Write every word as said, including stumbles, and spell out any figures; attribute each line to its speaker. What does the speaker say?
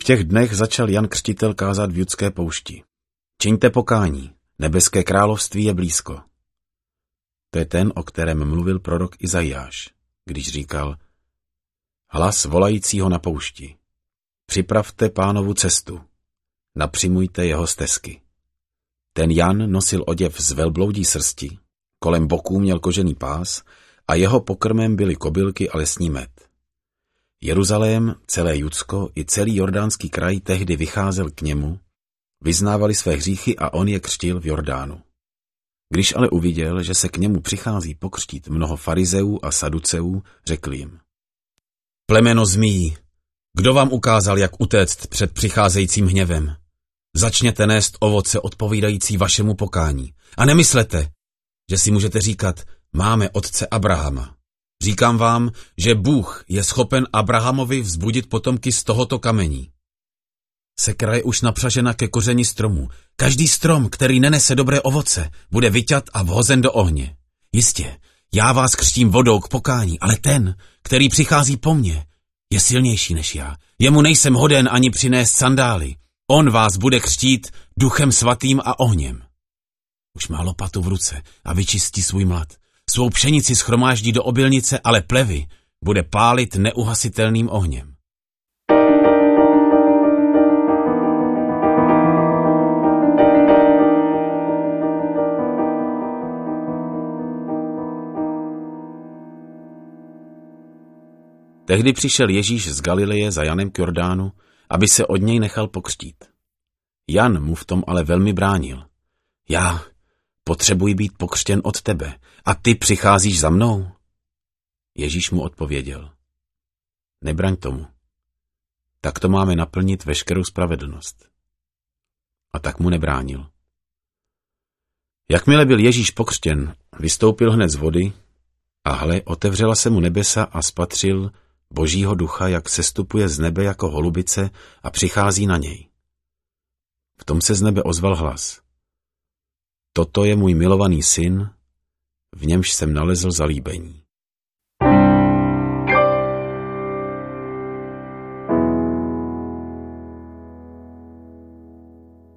Speaker 1: těch dnech začal Jan Křtitel kázat v Judské poušti. Čiňte pokání, nebeské království je blízko. To je ten, o kterém mluvil prorok Izajáš, když říkal: hlas volajícího na poušti. Připravte Pánovu cestu, napřimujte jeho stezky. Ten Jan nosil oděv z velbloudí srsti, kolem boků měl kožený pás a jeho pokrmem byly kobylky a lesní med. Jeruzalém, celé Judsko i celý jordánský kraj tehdy vycházel k němu, vyznávali své hříchy a on je křtil v Jordánu. Když ale uviděl, že se k němu přichází pokřtít mnoho farizeů a saduceů, řekl jim: plemeno zmíjí, kdo vám ukázal, jak utéct před přicházejícím hněvem? Začněte nést ovoce odpovídající vašemu pokání. A nemyslete, že si můžete říkat: máme otce Abrahama. Říkám vám, že Bůh je schopen Abrahamovi vzbudit potomky z tohoto kamení. Sekra je už napřažena ke kořeni stromu. Každý strom, který nenese dobré ovoce, bude vyťat a vhozen do ohně. Jistě, já vás křtím vodou k pokání, ale ten, který přichází po mně, je silnější než já. Jemu nejsem hoden ani přinést sandály. On vás bude křtít duchem svatým a ohněm. Už má lopatu v ruce a vyčistí svůj mlad. Svou pšenici schromáždí do obilnice, ale plevy bude pálit neuhasitelným ohněm. Tehdy přišel Ježíš z Galileje za Janem k Jordánu, aby se od něj nechal pokřtít. Jan mu v tom ale velmi bránil. Já potřebuji být pokřtěn od tebe a ty přicházíš za mnou? Ježíš mu odpověděl: nebraň tomu. Tak to máme naplnit veškerou spravedlnost. A tak mu nebránil. Jakmile byl Ježíš pokřtěn, vystoupil hned z vody a hle, otevřela se mu nebesa a spatřil Božího ducha, jak sestupuje z nebe jako holubice a přichází na něj. V tom se z nebe ozval hlas: toto je můj milovaný syn, v němž jsem nalezl zalíbení.